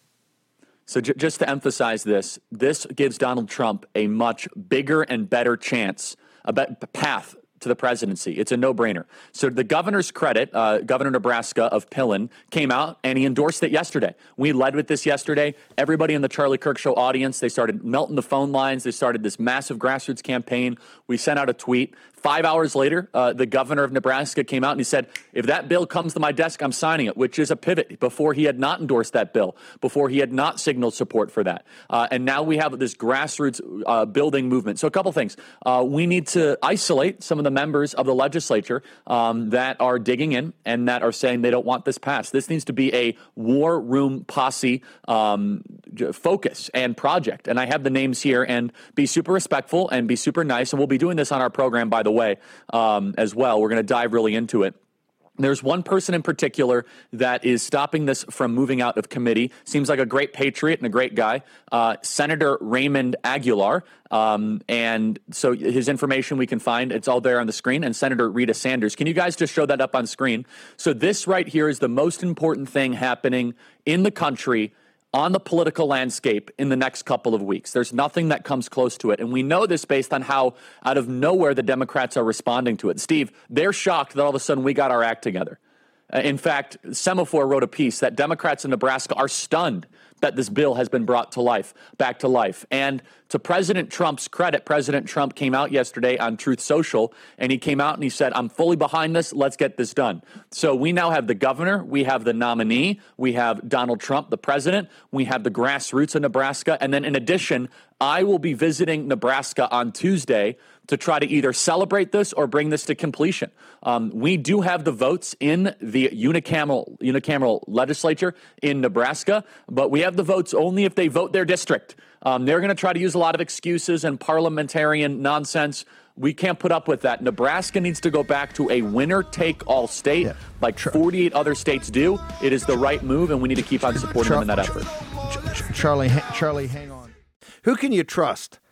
So j- just to emphasize this, this gives Donald Trump a much bigger and better chance, a be- path to the presidency. It's a no-brainer. So the governor's credit, uh, Governor of Nebraska of Pillen, came out and he endorsed it yesterday. We led with this yesterday. Everybody in the Charlie Kirk Show audience, they started melting the phone lines. They started this massive grassroots campaign. We sent out a tweet. Five hours later, uh, the governor of Nebraska came out and he said, if that bill comes to my desk, I'm signing it, which is a pivot. Before he had not endorsed that bill, before he had not signaled support for that. Uh, and now we have this grassroots uh, building movement. So a couple things. Uh, we need to isolate some of the members of the legislature um, that are digging in and that are saying they don't want this passed. This needs to be a war room posse um, focus and project. And I have the names here, and be super respectful and be super nice. And we'll be doing this on our program, by the way, um, as well. We're going to dive really into it. There's one person in particular that is stopping this from moving out of committee. Seems like a great patriot and a great guy, uh, Senator Raymond Aguilar. Um, and so his information we can find, it's all there on the screen. And Senator Rita Sanders. Can you guys just show that up on screen? So this right here is the most important thing happening in the country on the political landscape in the next couple of weeks. There's nothing that comes close to it. And we know this based on how out of nowhere the Democrats are responding to it. Steve, they're shocked that all of a sudden we got our act together. Uh, in fact, Semaphore wrote a piece that Democrats in Nebraska are stunned that this bill has been brought to life, back to life. And to President Trump's credit, President Trump came out yesterday on Truth Social, and he came out and he said, I'm fully behind this. Let's get this done. So we now have the governor. We have the nominee. We have Donald Trump, the president. We have the grassroots of Nebraska. And then in addition, I will be visiting Nebraska on Tuesday to try to either celebrate this or bring this to completion. Um, we do have the votes in the unicameral, unicameral legislature in Nebraska, but we have the votes only if they vote their district. Um, they're going to try to use a lot of excuses and parliamentarian nonsense. We can't put up with that. Nebraska needs to go back to a winner-take-all state, yeah. like forty-eight other states do. It is the right move, and we need to keep on supporting Char- them in that effort. Charlie, Charlie, hang on. Who can you trust?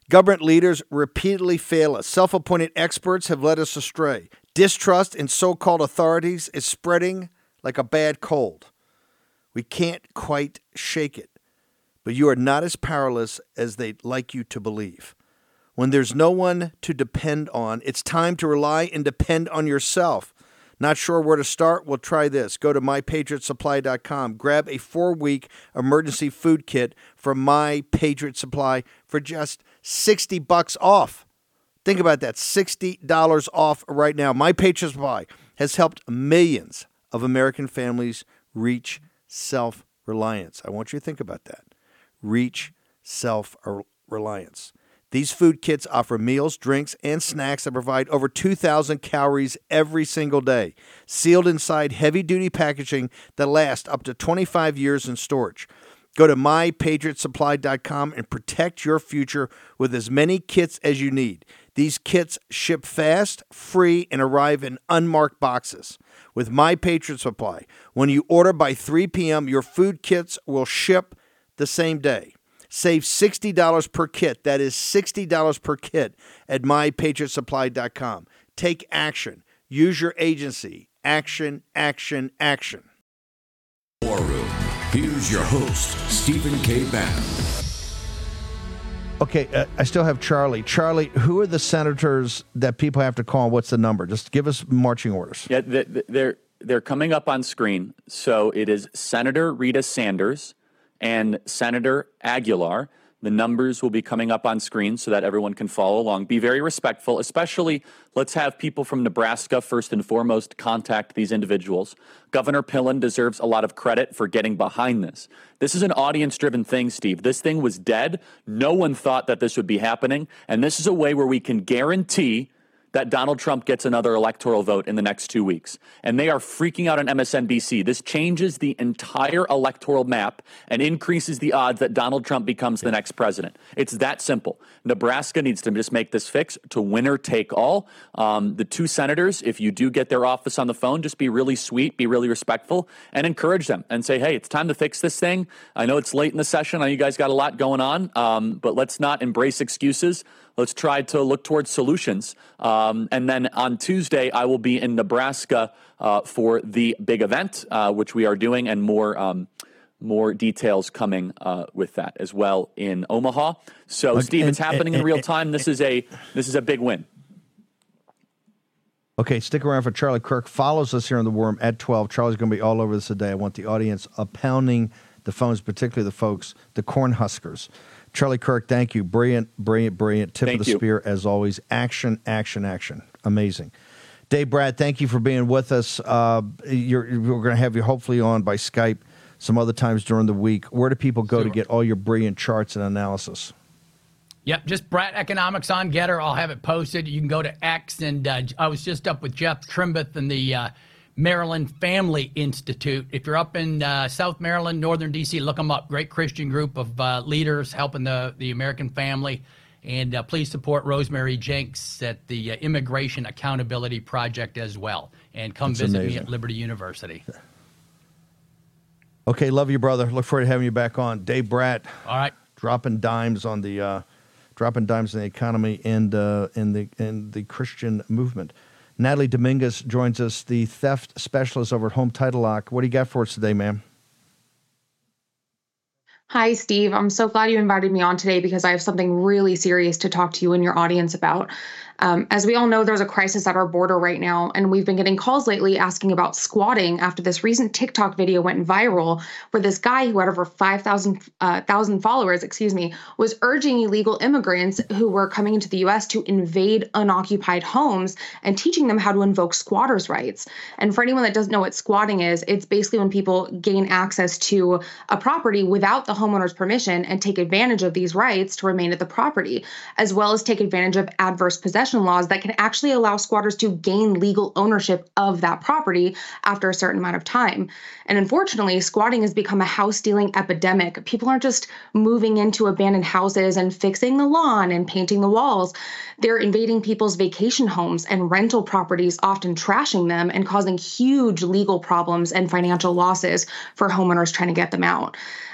Government leaders repeatedly fail us. Self-appointed experts have led us astray. Distrust in so-called authorities is spreading like a bad cold. We can't quite shake it, but you are not as powerless as they'd like you to believe. When there's no one to depend on, it's time to rely and depend on yourself. Not sure where to start? Well, try this. Go to my patriot supply dot com. Grab a four-week emergency food kit from My Patriot Supply for just sixty bucks off. Think about that, sixty dollars off right now. My Patriot Supply has helped millions of American families reach self-reliance. I want you to think about that. Reach self-reliance. These food kits offer meals, drinks, and snacks that provide over two thousand calories every single day, sealed inside heavy-duty packaging that lasts up to twenty-five years in storage. Go to my patriot supply dot com and protect your future with as many kits as you need. These kits ship fast, free, and arrive in unmarked boxes. With My Patriot Supply, when you order by three p.m., your food kits will ship the same day. Save sixty dollars per kit. That is sixty dollars per kit at my patriot supply dot com. Take action. Use your agency. Action, action, action. War Room. Here's your host, Stephen K. Bannon. Okay, uh, I still have Charlie. Charlie, who are the senators that people have to call? What's the number? Just give us marching orders. Yeah, they're, they're coming up on screen. So it is Senator Rita Sanders and Senator Aguilar. The numbers will be coming up on screen so that everyone can follow along. Be very respectful, especially let's have people from Nebraska first and foremost contact these individuals. Governor Pillen deserves a lot of credit for getting behind this. This is an audience-driven thing, Steve. This thing was dead. No one thought that this would be happening. And this is a way where we can guarantee that Donald Trump gets another electoral vote in the next two weeks. And they are freaking out on M S N B C. This changes the entire electoral map and increases the odds that Donald Trump becomes the next president. It's that simple. Nebraska needs to just make this fix to winner take all. Um, the two senators, if you do get their office on the phone, just be really sweet, be really respectful, and encourage them and say, hey, it's time to fix this thing. I know it's late in the session. I know you guys got a lot going on, um, but let's not embrace excuses. Let's try to look towards solutions. Um, and then on Tuesday, I will be in Nebraska uh, for the big event, uh, which we are doing, and more um, more details coming uh, with that as well in Omaha. So, Steve, and, it's happening and, in real time. This is a this is a big win. Okay, stick around for Charlie Kirk. Follows us here in the War Room at twelve. Charlie's going to be all over this today. I want the audience uh, pounding the phones, particularly the folks, the Cornhuskers. Charlie Kirk, thank you. Brilliant, brilliant, brilliant. Tip thank of the you. spear, as always. Action, action, action. Amazing. Dave Brat, thank you for being with us. Uh, you're, we're going to have you hopefully on by Skype some other times during the week. Where do people go sure. to get all your brilliant charts and analysis? Yep, just Brat Economics on Getter. I'll have it posted. You can go to X, and uh, I was just up with Jeff Trimbath and the uh, Maryland Family Institute. If you're up in uh, South Maryland, Northern D C, look them up. Great Christian group of uh, leaders helping the, the American family. And uh, please support Rosemary Jenks at the uh, Immigration Accountability Project as well. And come That's visit amazing. me at Liberty University. Okay, love you, brother. Look forward to having you back on. Dave Brat. All right. Dropping dimes on the uh, dropping dimes in the economy and uh, in the in the Christian movement. Natalie Dominguez joins us, the theft specialist over at Home Title Lock. What do you got for us today, ma'am? Hi, Steve. I'm so glad you invited me on today because I have something really serious to talk to you and your audience about. Um, as we all know, there's a crisis at our border right now, and we've been getting calls lately asking about squatting after this recent TikTok video went viral where this guy who had over five thousand uh, thousand followers, excuse me, was urging illegal immigrants who were coming into the U S to invade unoccupied homes and teaching them how to invoke squatters' rights. And for anyone that doesn't know what squatting is, it's basically when people gain access to a property without the homeowner's permission and take advantage of these rights to remain at the property, as well as take advantage of adverse possession laws that can actually allow squatters to gain legal ownership of that property after a certain amount of time. And unfortunately, squatting has become a house stealing epidemic. People aren't just moving into abandoned houses and fixing the lawn and painting the walls. They're invading people's vacation homes and rental properties, often trashing them and causing huge legal problems and financial losses for homeowners trying to get them out.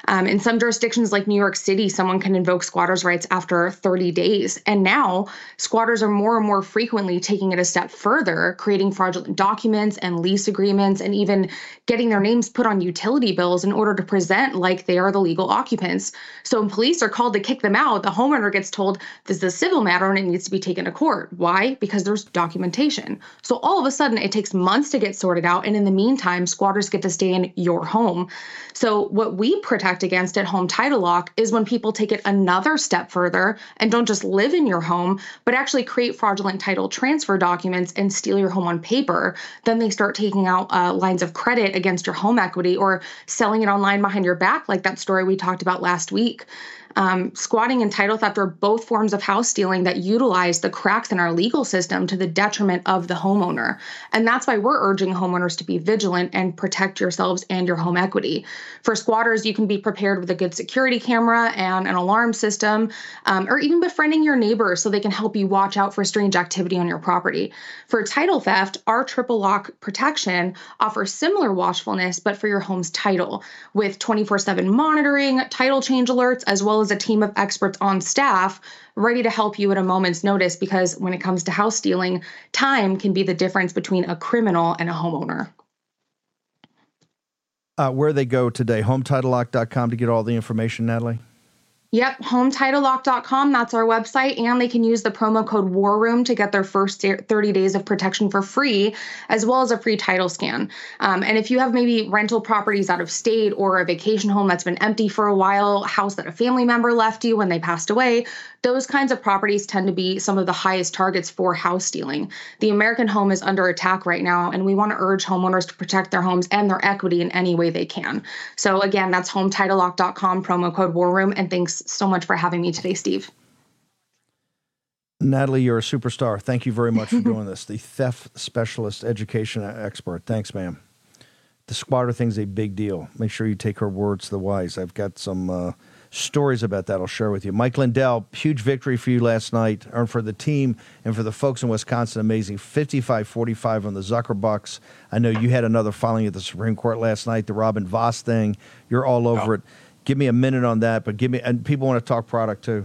Um, in some jurisdictions like New York City, someone can invoke squatters' rights after thirty days. And now squatters are more and more frequently taking it a step further, creating fraudulent documents and lease agreements, and even getting their names put on utility bills in order to present like they are the legal occupants. So when police are called to kick them out, the homeowner gets told this is a civil matter and it needs to be taken to court. Why? Because there's documentation. So all of a sudden, it takes months to get sorted out. And in the meantime, squatters get to stay in your home. So what we protect against at Home Title Lock is when people take it another step further and don't just live in your home, but actually create fraudulent title transfer documents and steal your home on paper. Then they start taking out uh, lines of credit against your home equity or selling it online behind your back, like that story we talked about last week. Um, squatting and title theft are both forms of house stealing that utilize the cracks in our legal system to the detriment of the homeowner. And that's why we're urging homeowners to be vigilant and protect yourselves and your home equity. For squatters, you can be prepared with a good security camera and an alarm system, um, or even befriending your neighbors so they can help you watch out for strange activity on your property. For title theft, our triple lock protection offers similar watchfulness, but for your home's title, with twenty-four seven monitoring, title change alerts, as well as a team of experts on staff ready to help you at a moment's notice, because when it comes to house stealing, time can be the difference between a criminal and a homeowner. Uh, where they go today, home title lock dot com to get all the information, Natalie? Yep, home title lock dot com, that's our website, and they can use the promo code WARROOM to get their first thirty days of protection for free, as well as a free title scan. Um, and if you have maybe rental properties out of state or a vacation home that's been empty for a while, house that a family member left you when they passed away, those kinds of properties tend to be some of the highest targets for house stealing. The American home is under attack right now, and we want to urge homeowners to protect their homes and their equity in any way they can. So again, that's home title lock dot com, promo code WARROOM, and thanks so much for having me today, Steve. Natalie, you're a superstar. Thank you very much for doing this. The theft specialist education expert. Thanks, ma'am. The squatter thing's a big deal. Make sure you take her words to the wise. I've got some uh, stories about that I'll share with you. Mike Lindell, huge victory for you last night, and for the team and for the folks in Wisconsin. Amazing. fifty-five forty-five on the Zuckerbucks. I know you had another filing at the Supreme Court last night, the Robin Voss thing. You're all over oh. it. Give me a minute on that, but give me, and people want to talk product too.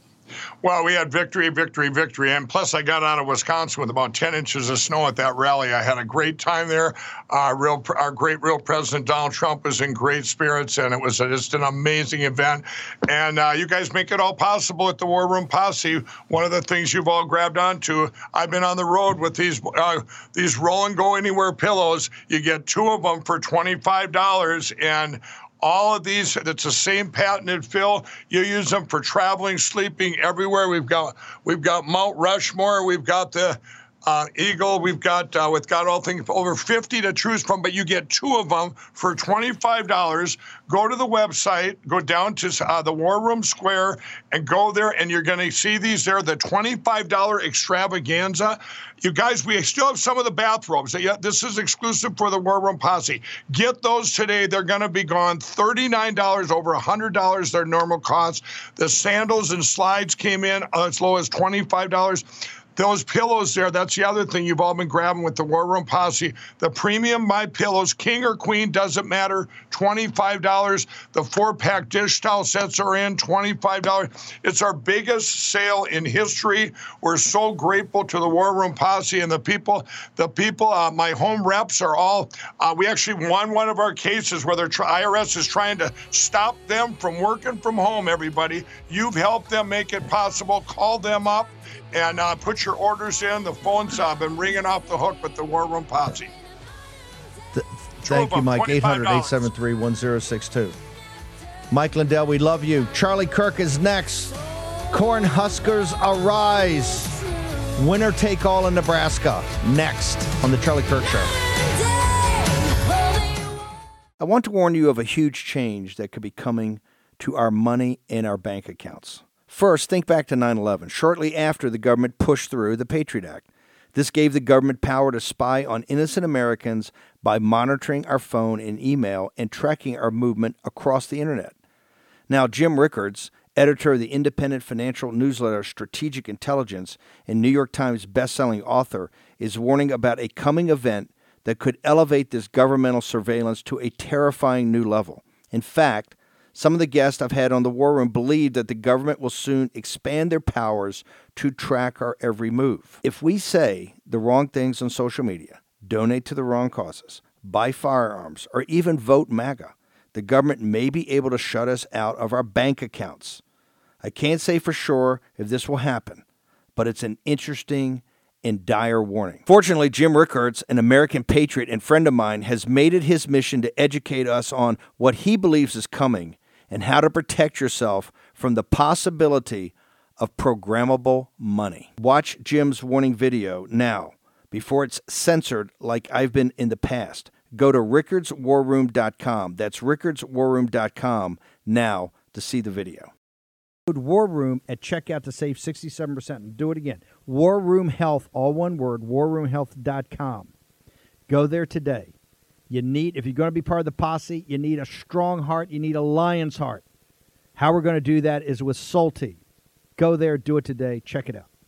Well, we had victory, victory, victory. And plus, I got out of Wisconsin with about ten inches of snow at that rally. I had a great time there. Our, real, our great real President Donald Trump was in great spirits, and it was just an amazing event. And uh, you guys make it all possible at the War Room Posse. One of the things you've all grabbed onto, I've been on the road with these uh, these roll and go anywhere pillows. You get two of them for twenty-five dollars, and all of these, it's the same patented fill. You use them for traveling, sleeping, everywhere. We've got we've got Mount Rushmore. We've got the uh, Eagle. We've got uh, we've got all things over fifty to choose from, but you get two of them for twenty-five dollars. Go to the website, go down to uh, the War Room Square, and go there, and you're going to see these there, the twenty-five dollars extravaganza. You guys, we still have some of the bathrobes. This is exclusive for the War Room Posse. Get those today. They're going to be gone. thirty-nine dollars, over one hundred dollars their normal cost. The sandals and slides came in as low as twenty-five dollars. Those pillows there, that's the other thing you've all been grabbing with the War Room Posse. The premium My Pillows, king or queen, doesn't matter, twenty-five dollars. The four-pack dish towel sets are in, twenty-five dollars. It's our biggest sale in history. We're so grateful to the War Room Posse and the people. The people, uh, my home reps are all, uh, we actually won one of our cases where the I R S is trying to stop them from working from home, everybody. You've helped them make it possible. Call them up and uh, put your orders in. The phones have uh, been ringing off the hook with the War Room Posse. Th- thank you, Mike. eight hundred, eight seven three, one zero six two. Mike Lindell, we love you. Charlie Kirk is next. Cornhuskers arise. Winner take all in Nebraska. Next on the Charlie Kirk Show. I want to warn you of a huge change that could be coming to our money in our bank accounts. First, think back to nine eleven, shortly after the government pushed through the Patriot Act. This gave the government power to spy on innocent Americans by monitoring our phone and email and tracking our movement across the internet. Now, Jim Rickards, editor of the independent financial newsletter Strategic Intelligence and New York Times bestselling author, is warning about a coming event that could elevate this governmental surveillance to a terrifying new level. In fact, Some of the guests I've had on the War Room believe that the government will soon expand their powers to track our every move. If we say the wrong things on social media, donate to the wrong causes, buy firearms, or even vote MAGA, the government may be able to shut us out of our bank accounts. I can't say for sure if this will happen, but it's an interesting and dire warning. Fortunately, Jim Rickards, an American patriot and friend of mine, has made it his mission to educate us on what he believes is coming and how to protect yourself from the possibility of programmable money. Watch Jim's warning video now before it's censored like I've been in the past. Go to rickards war room dot com. That's rickards war room dot com now to see the video. War Room at checkout to save sixty-seven percent. Do it again. War Room Health, all one word, war room health dot com. Go there today. You need, if you're going to be part of the posse, you need a strong heart. You need a lion's heart. How we're going to do that is with Salty. Go there, do it today. Check it out.